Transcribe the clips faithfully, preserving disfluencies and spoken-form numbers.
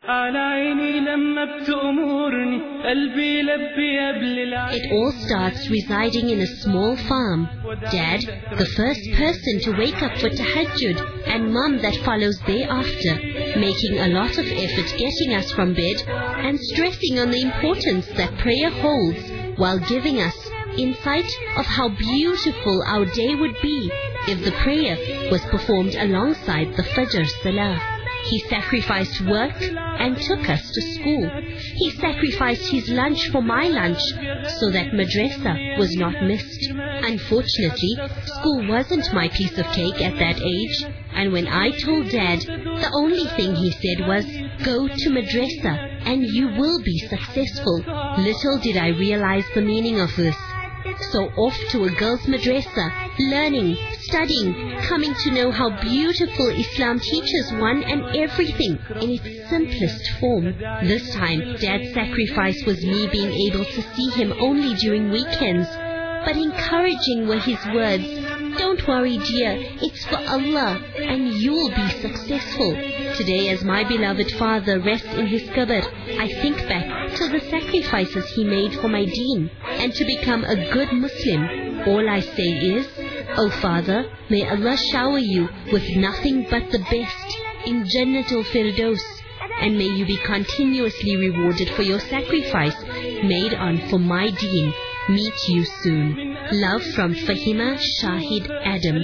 It all starts residing in a small farm. Dad, the first person to wake up for tahajjud, and Mum that follows thereafter, making a lot of effort getting us from bed and stressing on the importance that prayer holds while giving us insight of how beautiful our day would be if the prayer was performed alongside the Fajr Salah. He sacrificed work and took us to school. He sacrificed his lunch for my lunch so that madrasa was not missed. Unfortunately, school wasn't my piece of cake at that age, and when I told Dad, the only thing he said was, "Go to madrasa and you will be successful." Little did I realize the meaning of this. So off to a girls' madrasa, learning, studying, coming to know how beautiful Islam teaches one and everything in its simplest form. This time, Dad's sacrifice was me being able to see him only during weekends. But encouraging were his words, "Don't worry, dear, it's for Allah and you'll be successful." Today, as my beloved father rests in his qabr, I think back to the sacrifices he made for my deen and to become a good Muslim. All I say is, "Oh Father, may Allah shower you with nothing but the best in Jannatul Firdaus, and may you be continuously rewarded for your sacrifice made on for my deen. Meet you soon. Love from Fahima Shahid Adam."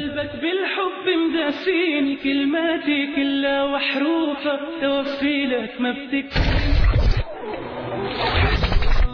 كلماتي كلها وحروفة توفي لك ما بتكفي